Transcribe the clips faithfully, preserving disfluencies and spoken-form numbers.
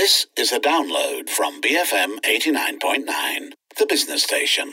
This is a download from B F M eighty-nine point nine, the business station.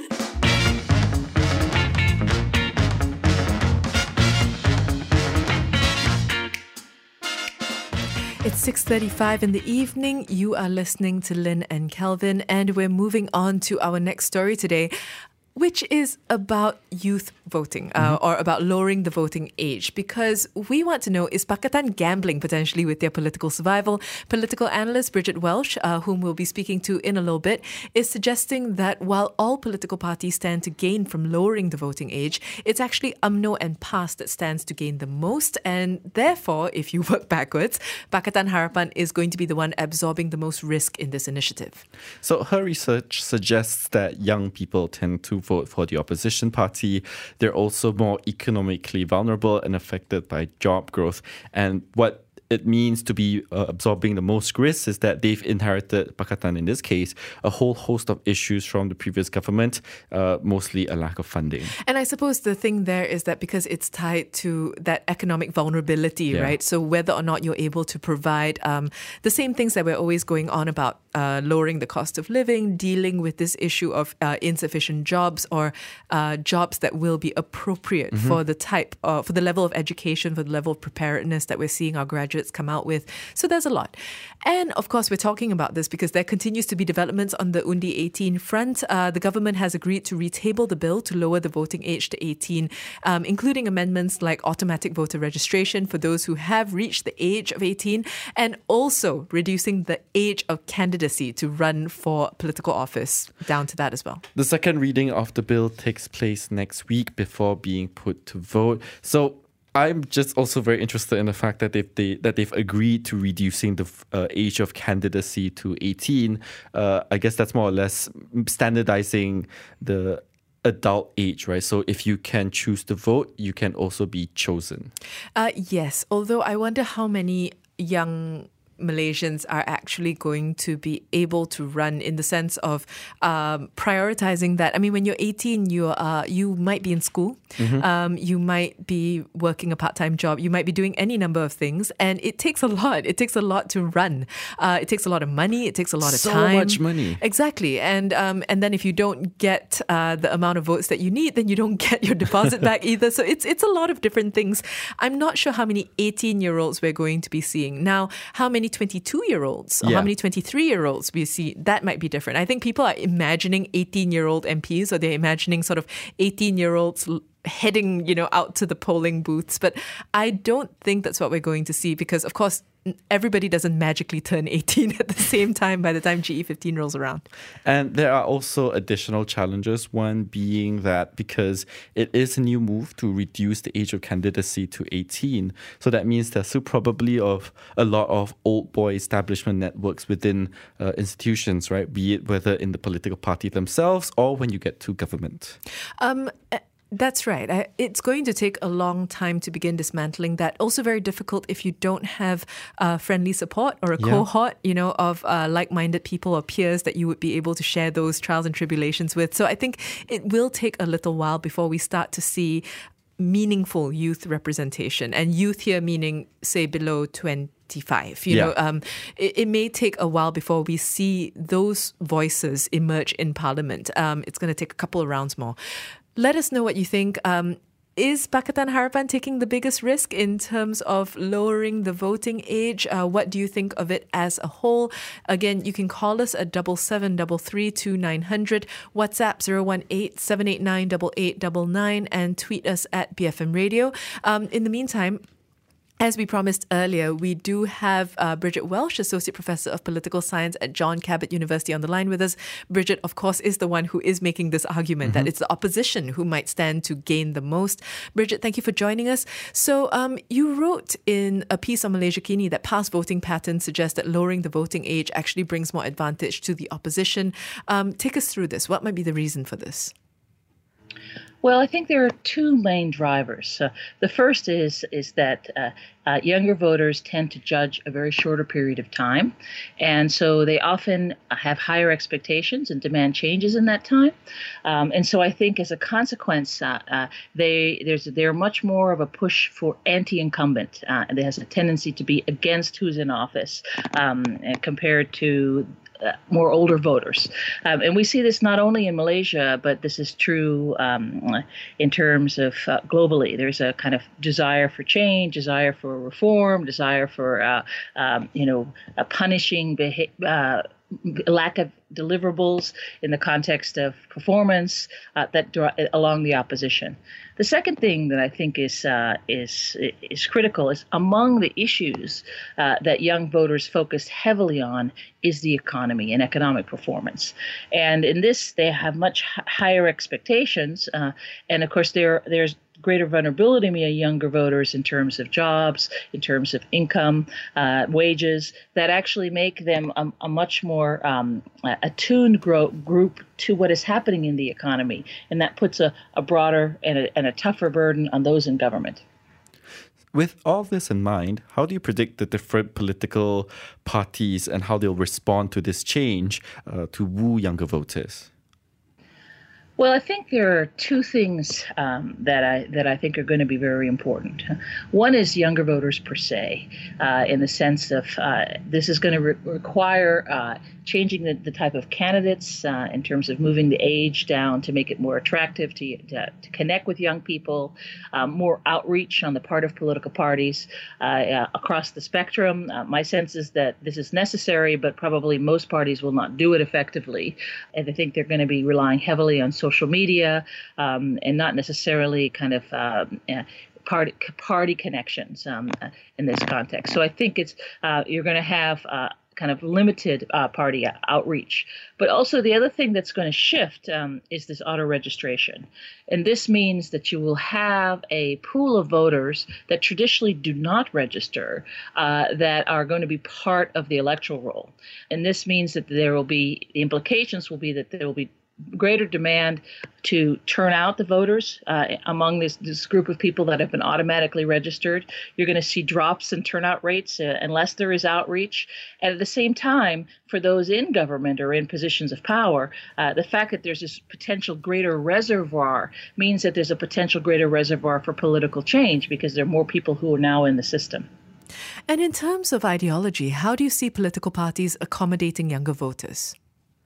It's six thirty-five in the evening. You are listening to Lynn and Kelvin, and we're moving on to our next story today, which is about youth voting uh, mm-hmm. or about lowering the voting age, because we want to know, is Pakatan gambling potentially with their political survival? Political analyst Bridget Welsh, uh, whom we'll be speaking to in a little bit, is suggesting that while all political parties stand to gain from lowering the voting age, it's actually U M N O and PAS that stands to gain the most. And therefore, if you work backwards, Pakatan Harapan is going to be the one absorbing the most risk in this initiative. So her research suggests that young people tend to vote for the opposition party. They're also more economically vulnerable and affected by job growth. And what it means to be uh, absorbing the most risks is that they've inherited, Pakatan in this case, a whole host of issues from the previous government, uh, mostly a lack of funding. And I suppose the thing there is that because it's tied to that economic vulnerability, yeah. right? So whether or not you're able to provide um, the same things that we're always going on about, uh, lowering the cost of living, dealing with this issue of uh, insufficient jobs or uh, jobs that will be appropriate mm-hmm. for the type, uh, for the level of education, for the level of preparedness that we're seeing our graduates come out with. So there's a lot. And of course, we're talking about this because there continues to be developments on the Undi eighteen front. Uh, the government has agreed to retable the bill to lower the voting age to eighteen, um, including amendments like automatic voter registration for those who have reached the age of eighteen, and also reducing the age of candidacy to run for political office down to that as well. The second reading of the bill takes place next week before being put to vote. So I'm just also very interested in the fact that they've, they, that they've agreed to reducing the uh, age of candidacy to eighteen. Uh, I guess that's more or less standardizing the adult age, right? So if you can choose to vote, you can also be chosen. Uh, yes, although I wonder how many young Malaysians are actually going to be able to run in the sense of um, prioritizing that. I mean, when you're eighteen, you are you might be in school, mm-hmm. um, you might be working a part-time job, you might be doing any number of things, and it takes a lot. It takes a lot to run. Uh, it takes a lot of money. It takes a lot of so time. So much money. Exactly, and um, and then if you don't get uh, the amount of votes that you need, then you don't get your deposit back either. So it's it's a lot of different things. I'm not sure how many eighteen-year-olds we're going to be seeing now. How many twenty-two-year-olds or yeah. how many twenty-three-year-olds we see, that might be different. I think people are imagining eighteen-year-old M Ps, or they're imagining sort of eighteen-year-olds heading, you know, out to the polling booths. But I don't think that's what we're going to see because, of course, everybody doesn't magically turn eighteen at the same time by the time G E fifteen rolls around. And there are also additional challenges, one being that because it is a new move to reduce the age of candidacy to eighteen, so that means there's still probably of a lot of old boy establishment networks within uh, institutions, right? Be it whether in the political party themselves or when you get to government. Um. That's right. It's going to take a long time to begin dismantling that. Also very difficult if you don't have uh, friendly support or a yeah. cohort, you know, of uh, like-minded people or peers that you would be able to share those trials and tribulations with. So I think it will take a little while before we start to see meaningful youth representation. And youth here meaning, say, below twenty-five. You yeah. know, um, it, it may take a while before we see those voices emerge in Parliament. Um, it's going to take a couple of rounds more. Let us know what you think. Um, is Pakatan Harapan taking the biggest risk in terms of lowering the voting age? Uh, what do you think of it as a whole? Again, you can call us at double seven double three two nine hundred, WhatsApp zero one eight seven eight nine eight eight nine nine, and tweet us at B F M Radio. Um, in the meantime, as we promised earlier, we do have uh, Bridget Welsh, Associate Professor of Political Science at John Cabot University, on the line with us. Bridget, of course, is the one who is making this argument mm-hmm. that it's the opposition who might stand to gain the most. Bridget, thank you for joining us. So um, you wrote in a piece on Malaysia Kini that past voting patterns suggest that lowering the voting age actually brings more advantage to the opposition. Um, take us through this. What might be the reason for this? Well, I think there are two main drivers. Uh, the first is is that uh, uh, younger voters tend to judge a very shorter period of time, and so they often have higher expectations and demand changes in that time. Um, and so I think, as a consequence, uh, uh, they there's they're much more of a push for anti-incumbent, uh, and there has a tendency to be against who's in office um, compared to Uh, more older voters. Um, and we see this not only in Malaysia, but this is true um, in terms of uh, globally. There's a kind of desire for change, desire for reform, desire for, uh, um, you know, a punishing beha- uh, lack of deliverables in the context of performance uh, that draw along the opposition. The second thing that I think is uh, is is critical is among the issues uh, that young voters focus heavily on is the economy and economic performance. And in this, they have much higher expectations. Uh, and of course, there there's greater vulnerability among younger voters in terms of jobs, in terms of income, uh, wages, that actually make them a, a much more um, attuned gro- group to what is happening in the economy. And that puts a, a broader and a, and a tougher burden on those in government. With all this in mind, how do you predict the different political parties and how they'll respond to this change uh, to woo younger voters? Well, I think there are two things um, that I that I think are going to be very important. One is younger voters per se, uh, in the sense of uh, this is going to re- require uh, changing the, the type of candidates uh, in terms of moving the age down to make it more attractive to to, to connect with young people, um, more outreach on the part of political parties uh, uh, across the spectrum. Uh, my sense is that this is necessary, but probably most parties will not do it effectively, and I think they're going to be relying heavily on social media, um, and not necessarily kind of um, uh, party party connections um, uh, in this context. So I think it's uh, you're going to have uh, kind of limited uh, party outreach. But also the other thing that's going to shift um, is this auto registration. And this means that you will have a pool of voters that traditionally do not register uh, that are going to be part of the electoral roll. And this means that there will be, the implications will be that there will be greater demand to turn out the voters uh, among this, this group of people that have been automatically registered. You're going to see drops in turnout rates uh, unless there is outreach. And at the same time, for those in government or in positions of power, uh, the fact that there's this potential greater reservoir means that there's a potential greater reservoir for political change because there are more people who are now in the system. And in terms of ideology, how do you see political parties accommodating younger voters?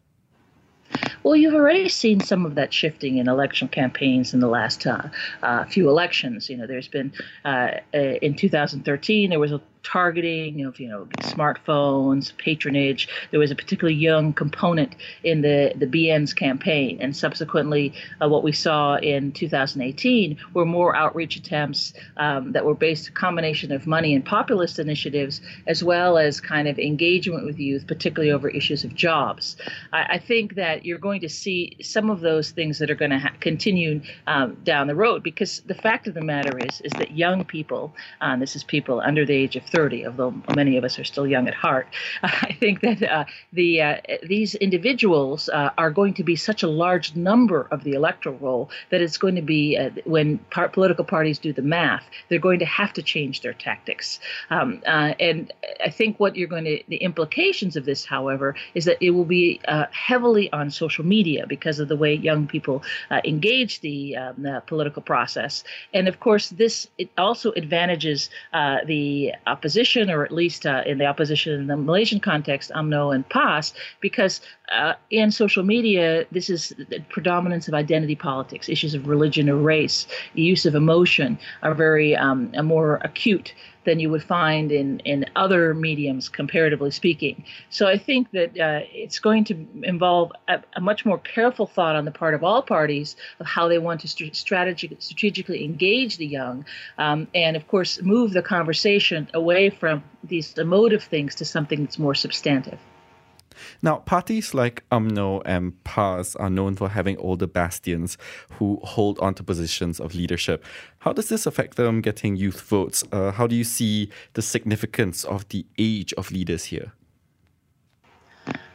Well, you've already seen some of that shifting in election campaigns in the last uh, uh, few elections. You know, there's been uh, in two thousand thirteen, there was a targeting of, you know, smartphones, patronage. There was a particularly young component in the, the B N's campaign. And subsequently, uh, what we saw in two thousand eighteen were more outreach attempts um, that were based a combination of money and populist initiatives, as well as kind of engagement with youth, particularly over issues of jobs. I, I think that you're going to see some of those things that are going to ha- continue um, down the road, because the fact of the matter is, is that young people, uh, this is people under the age of thirty, although many of us are still young at heart, uh, I think that uh, the uh, these individuals uh, are going to be such a large number of the electoral roll that it's going to be, uh, when par- political parties do the math, they're going to have to change their tactics. Um, uh, and I think what you're going to, the implications of this, however, is that it will be uh, heavily on social media because of the way young people uh, engage the, um, the political process. And of course, this it also advantages uh, the opposition, or at least uh, in the opposition in the Malaysian context, U M N O and P A S, because uh, in social media, this is the predominance of identity politics, issues of religion or race, the use of emotion are very um, more acute than you would find in, in other mediums, comparatively speaking. So I think that uh, it's going to involve a, a much more careful thought on the part of all parties of how they want to st- strategic, strategically engage the young, um, and of course move the conversation away from these emotive things to something that's more substantive. Now, parties like U M N O and P A S are known for having older bastions who hold onto positions of leadership. How does this affect them getting youth votes? Uh, how do you see the significance of the age of leaders here?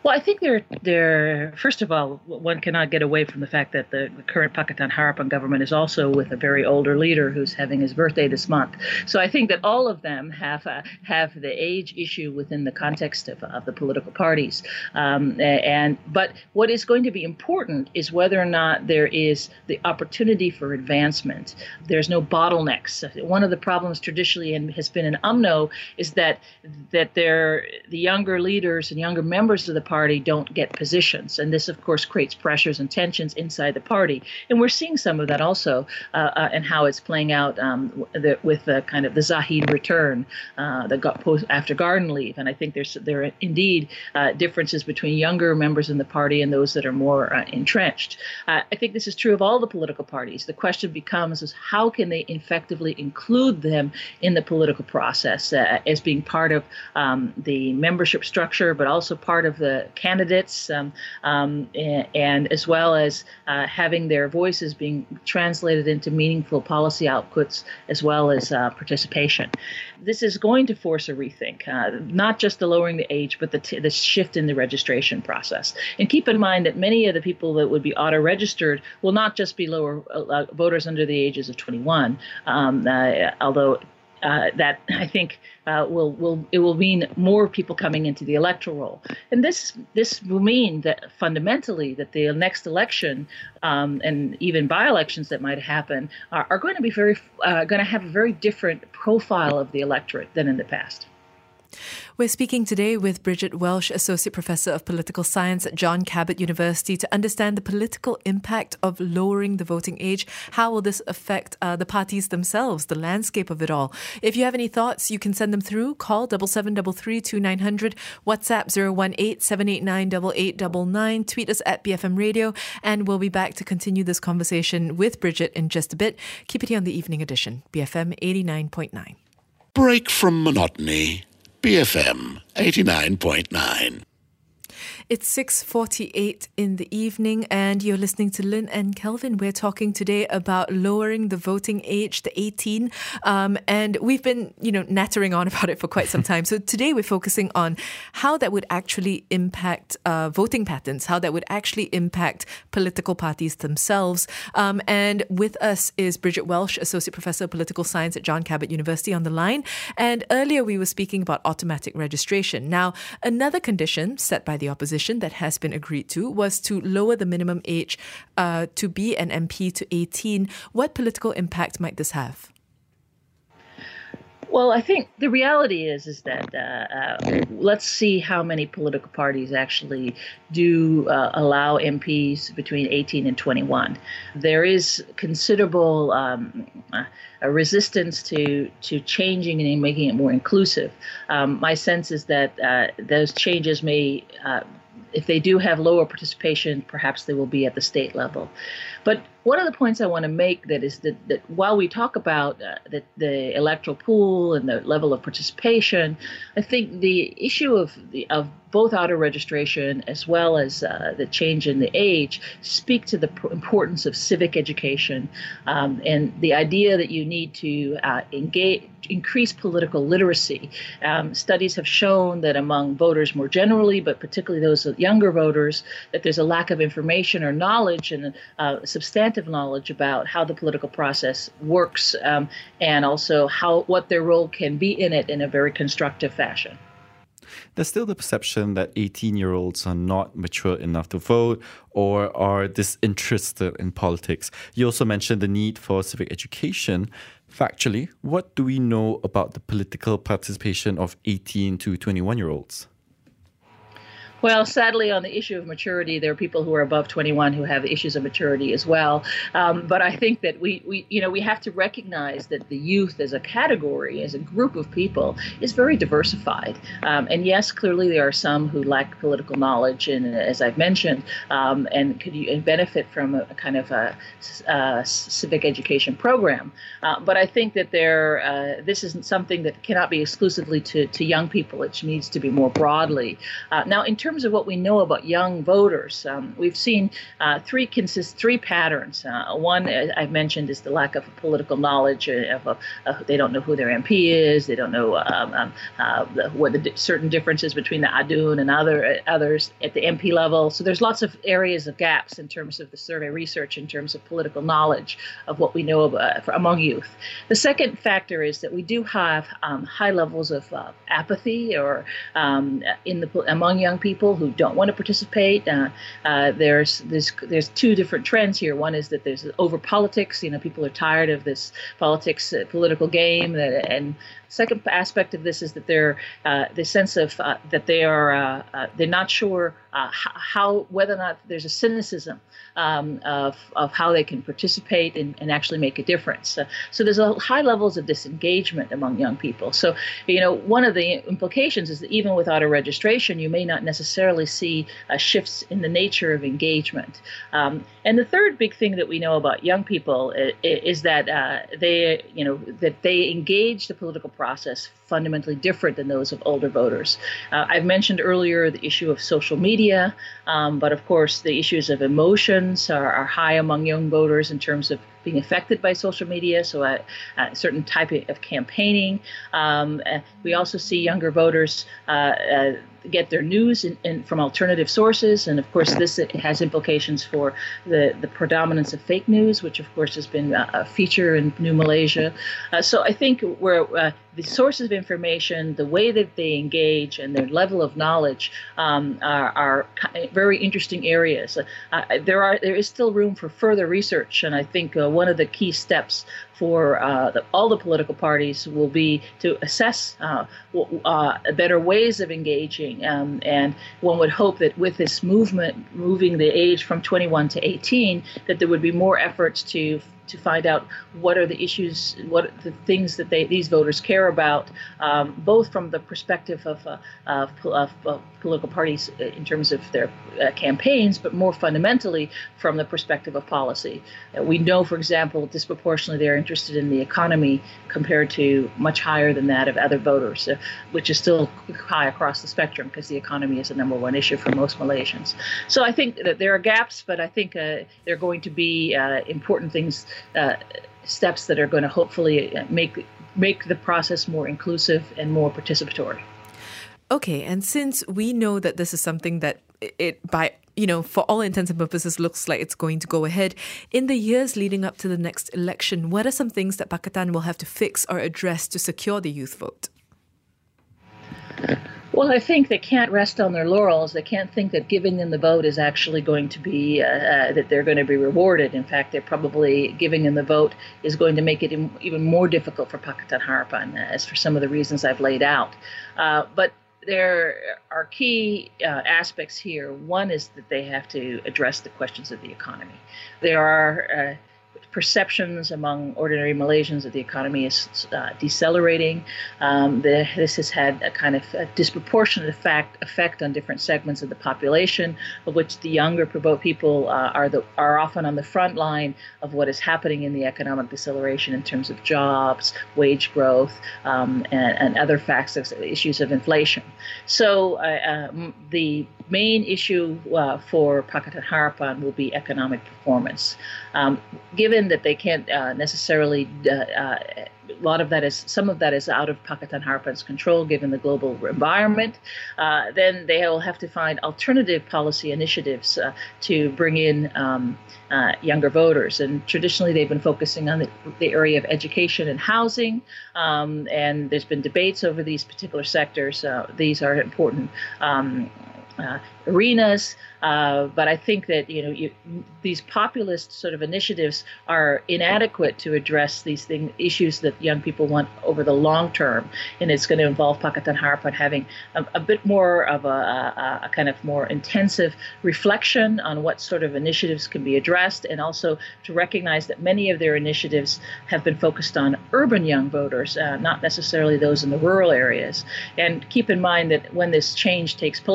Well, I think they're, they're, first of all, one cannot get away from the fact that the, the current Pakatan Harapan government is also with a very older leader who's having his birthday this month. So I think that all of them have uh, have the age issue within the context of, of the political parties. Um, and But what is going to be important is whether or not there is the opportunity for advancement. There's no bottlenecks. One of the problems traditionally and has been in U M N O is that, that they're, the younger leaders and younger members of the party don't get positions. And this, of course, creates pressures and tensions inside the party. And we're seeing some of that also uh, uh, and how it's playing out um, the, with the kind of the Zahid return uh, the post after garden leave. And I think there's there are indeed uh, differences between younger members in the party and those that are more uh, entrenched. Uh, I think this is true of all the political parties. The question becomes is how can they effectively include them in the political process uh, as being part of um, the membership structure, but also part of the candidates, um, um, and, and as well as uh, having their voices being translated into meaningful policy outputs, as well as uh, participation. This is going to force a rethink, uh, not just the lowering the age, but the, t- the shift in the registration process. And keep in mind that many of the people that would be auto-registered will not just be lower uh, voters under the ages of twenty-one, um, uh, although Uh, that I think uh, will will it will mean more people coming into the electoral roll, and this this will mean that fundamentally that the next election um, and even by-elections that might happen are, are going to be very uh, going to have a very different profile of the electorate than in the past. We're speaking today with Bridget Welsh, Associate Professor of Political Science at John Cabot University, to understand the political impact of lowering the voting age. How will this affect uh, the parties themselves, the landscape of it all? If you have any thoughts, you can send them through. Call seven seven three three two nine zero zero, WhatsApp zero one eight seven eight nine eight eight nine nine, tweet us at B F M Radio, and we'll be back to continue this conversation with Bridget in just a bit. Keep it here on the Evening Edition, B F M eighty-nine point nine. Break from monotony. B F M eighty-nine point nine. It's six forty-eight in the evening and you're listening to Lynn and Kelvin. We're talking today about lowering the voting age to eighteen. Um, and we've been, you know, nattering on about it for quite some time. So today we're focusing on how that would actually impact uh, voting patterns, how that would actually impact political parties themselves. Um, and with us is Bridget Welsh, Associate Professor of Political Science at John Cabot University, on the line. And earlier we were speaking about automatic registration. Now, another condition set by the opposition that has been agreed to was to lower the minimum age uh, to be an M P to eighteen. What political impact might this have? Well, I think the reality is is that uh, uh, let's see how many political parties actually do uh, allow M Ps between eighteen and twenty-one. There is considerable um, uh, a resistance to to changing and making it more inclusive. Um, my sense is that uh, those changes may, uh, if they do have lower participation, perhaps they will be at the state level. But one of the points I want to make that is that, that while we talk about uh, the, the electoral pool and the level of participation, I think the issue of the of both auto registration as well as uh, the change in the age speak to the pr- importance of civic education um, and the idea that you need to uh, engage, increase political literacy. Um, studies have shown that among voters more generally, but particularly those younger voters, that there's a lack of information or knowledge and uh, substantive knowledge about how the political process works um, and also how what their role can be in it in a very constructive fashion. There's still the perception that eighteen-year-olds are not mature enough to vote or are disinterested in politics. You also mentioned the need for civic education. Factually, what do we know about the political participation of eighteen to twenty-one-year-olds? Well, sadly, on the issue of maturity, there are people who are above twenty-one who have issues of maturity as well. Um, but I think that we, we, you know, we have to recognize that the youth as a category, as a group of people, is very diversified. Um, and yes, clearly there are some who lack political knowledge, and as I've mentioned, um, and could benefit from a, a kind of a, a civic education program. Uh, but I think that there, uh, this isn't something that cannot be exclusively to, to young people. It needs to be more broadly. Uh, now, in terms terms of what we know about young voters, um, we've seen uh, three consist three patterns. Uh, one, as I've mentioned, is the lack of political knowledge. Of, of, of they don't know who their M P is. They don't know um, um, uh, the, what the di- certain differences between the Adun and other uh, others at the M P level. So there's lots of areas of gaps in terms of the survey research, in terms of political knowledge of what we know about, uh, for, among youth. The second factor is that we do have um, high levels of uh, apathy or um, in the among young people who don't want to participate. Uh, uh, there's there's there's two different trends here. One is that there's over politics. You know, people are tired of this politics, uh, political game, that, and second aspect of this is that they're uh, the sense of uh, that they are uh, uh, they're not sure uh, how whether or not there's a cynicism um, of of how they can participate and, and actually make a difference. Uh, so there's a high levels of disengagement among young people. So you know one of the implications is that even without a registration, you may not necessarily see uh, shifts in the nature of engagement. Um, and the third big thing that we know about young people is, is that uh, they you know that they engage the political process process fundamentally different than those of older voters. Uh, I've mentioned earlier the issue of social media, um, but of course the issues of emotions are, are high among young voters in terms of being affected by social media, so a, a certain type of campaigning. Um, we also see younger voters uh, uh, get their news in, in, from alternative sources, and of course this has implications for the, the predominance of fake news, which of course has been a, a feature in New Malaysia. Uh, so I think where uh, the sources of information, the way that they engage, and their level of knowledge um, are, are very interesting areas. Uh, there are there is still room for further research, and I think uh, one of the key steps for uh, the, all the political parties will be to assess uh, uh, better ways of engaging. Um, and one would hope that with this movement, moving the age from twenty-one to eighteen, that there would be more efforts to to find out what are the issues, what are the things that they, these voters care about, um, both from the perspective of, uh, of, of, of political parties in terms of their uh, campaigns, but more fundamentally from the perspective of policy. Uh, we know, for example, disproportionately they're interested in the economy compared to much higher than that of other voters, uh, which is still high across the spectrum because the economy is the number one issue for most Malaysians. So I think that there are gaps, but I think uh, there are going to be uh, important things Uh, steps that are going to hopefully make make the process more inclusive and more participatory. Okay, and since we know that this is something that it, by you know, for all intents and purposes, looks like it's going to go ahead, in the years leading up to the next election, what are some things that Pakatan will have to fix or address to secure the youth vote? Well, I think they can't rest on their laurels. They can't think that giving them the vote is actually going to be, uh, uh, that they're going to be rewarded. In fact, they're probably giving them the vote is going to make it in, even more difficult for Pakatan Harapan, as for some of the reasons I've laid out. Uh, but there are key uh, aspects here. One is that they have to address the questions of the economy. There are uh, perceptions among ordinary Malaysians that the economy is uh, decelerating. Um, the, this has had a kind of a disproportionate effect, effect on different segments of the population, of which the younger people uh, are the are often on the front line of what is happening in the economic deceleration in terms of jobs, wage growth, um, and, and other factors, issues of inflation. So uh, um, the main issue uh, for Pakatan Harapan will be economic performance. Um, given that they can't uh, necessarily, uh, uh, a lot of that is, some of that is out of Pakatan Harapan's control given the global environment, uh, then they will have to find alternative policy initiatives uh, to bring in um, uh, younger voters. And traditionally they've been focusing on the, the area of education and housing, um, and there's been debates over these particular sectors. Uh, these are important um, Uh, arenas, uh, but I think that you know you, these populist sort of initiatives are inadequate to address these thing, issues that young people want over the long term, and it's going to involve Pakatan Harapan having a, a bit more of a, a, a kind of more intensive reflection on what sort of initiatives can be addressed, and also to recognize that many of their initiatives have been focused on urban young voters, uh, not necessarily those in the rural areas. And keep in mind that when this change takes place, uh,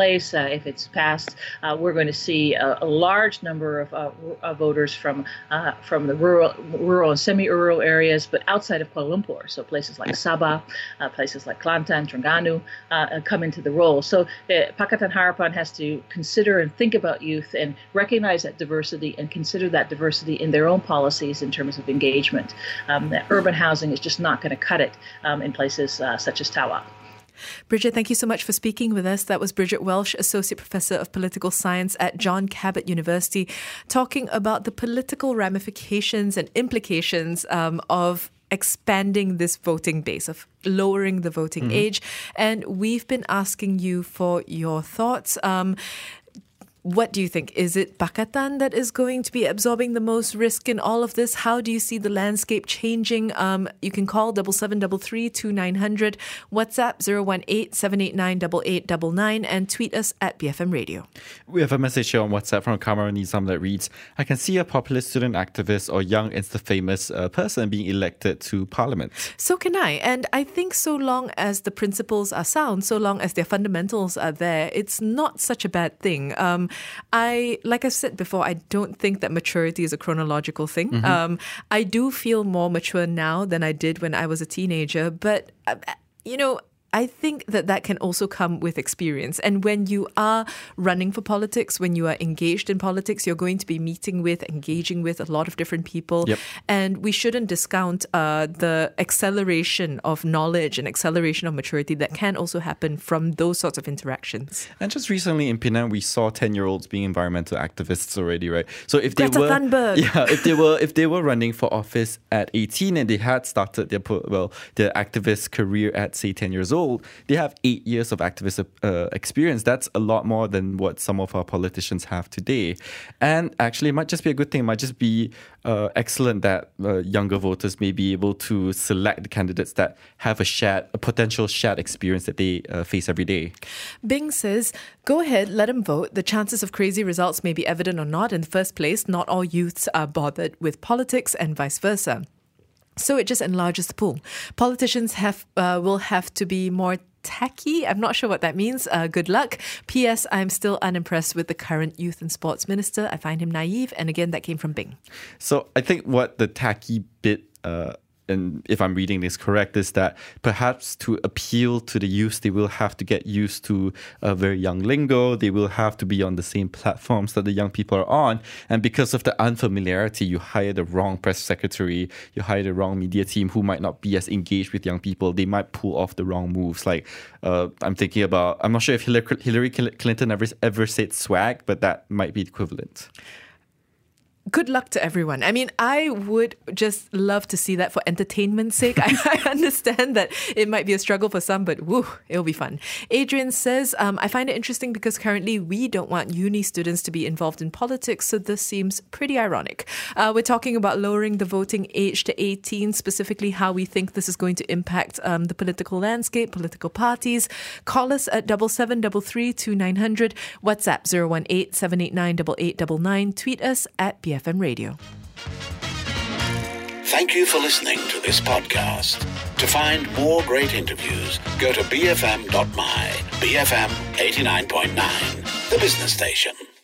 uh, if it's passed, uh, we're going to see a, a large number of uh, uh, voters from uh, from the rural, rural and semi-rural areas, but outside of Kuala Lumpur. So places like Sabah, uh, places like Kelantan, Terengganu, uh, come into the role. So uh, Pakatan Harapan has to consider and think about youth and recognize that diversity and consider that diversity in their own policies in terms of engagement. Um, that urban housing is just not going to cut it um, in places uh, such as Tawau. Bridget, thank you so much for speaking with us. That was Bridget Welsh, Associate Professor of Political Science at John Cabot University, talking about the political ramifications and implications um, of expanding this voting base, of lowering the voting mm-hmm. age. And we've been asking you for your thoughts. Um, What do you think? Is it Pakatan that is going to be absorbing the most risk in all of this? How do you see the landscape changing? Um, you can call seven seven three three two nine zero zero, WhatsApp zero one eight seven eight nine eight eight nine nine, and tweet us at B F M Radio. We have a message here on WhatsApp from Kamara Nizam that reads, I can see a popular student activist or young Insta-famous uh, person being elected to Parliament. So can I. And I think so long as the principles are sound, so long as their fundamentals are there, it's not such a bad thing. Um, I, like I said before, I don't think that maturity is a chronological thing. Mm-hmm. Um, I do feel more mature now than I did when I was a teenager. But, uh, you know, I think that that can also come with experience. And when you are running for politics, when you are engaged in politics, you're going to be meeting with, engaging with a lot of different people. Yep. And we shouldn't discount uh, the acceleration of knowledge and acceleration of maturity that can also happen from those sorts of interactions. And just recently in Penang, we saw ten-year-olds being environmental activists already, right? So if they Greta were, Thunberg. yeah, if they were, if they were running for office at eighteen and they had started their well, their activist career at say ten years old. They have eight years of activist uh, experience. That's a lot more than what some of our politicians have today. And actually, it might just be a good thing. It might just be uh, excellent that uh, younger voters may be able to select the candidates that have a shared, a potential shared experience that they uh, face every day. Bing says, go ahead, let them vote. The chances of crazy results may be evident or not. In the first place, not all youths are bothered with politics and vice versa. So it just enlarges the pool. Politicians have uh, will have to be more tacky. I'm not sure what that means. Uh, good luck. P S. I'm still unimpressed with the current youth and sports minister. I find him naive. And again, that came from Bing. So I think what the tacky bit, uh, and if I'm reading this correct, is that perhaps to appeal to the youth, they will have to get used to a very young lingo. They will have to be on the same platforms that the young people are on. And because of the unfamiliarity, you hire the wrong press secretary, you hire the wrong media team who might not be as engaged with young people. They might pull off the wrong moves. Like uh, I'm thinking about, I'm not sure if Hillary Clinton ever, ever said swag, but that might be equivalent. Good luck to everyone. I mean, I would just love to see that for entertainment's sake. I, I understand that it might be a struggle for some, but woo, it'll be fun. Adrian says, um, I find it interesting because currently we don't want uni students to be involved in politics, so this seems pretty ironic. Uh, we're talking about lowering the voting age to eighteen, specifically how we think this is going to impact um, the political landscape, political parties. Call us at seven seven three three two nine zero zero, WhatsApp zero one eight seven eight nine eight eight nine nine, tweet us at B F M Radio. Thank you for listening to this podcast. To find more great interviews, go to b f m dot m y, B F M eighty-nine point nine, the business station.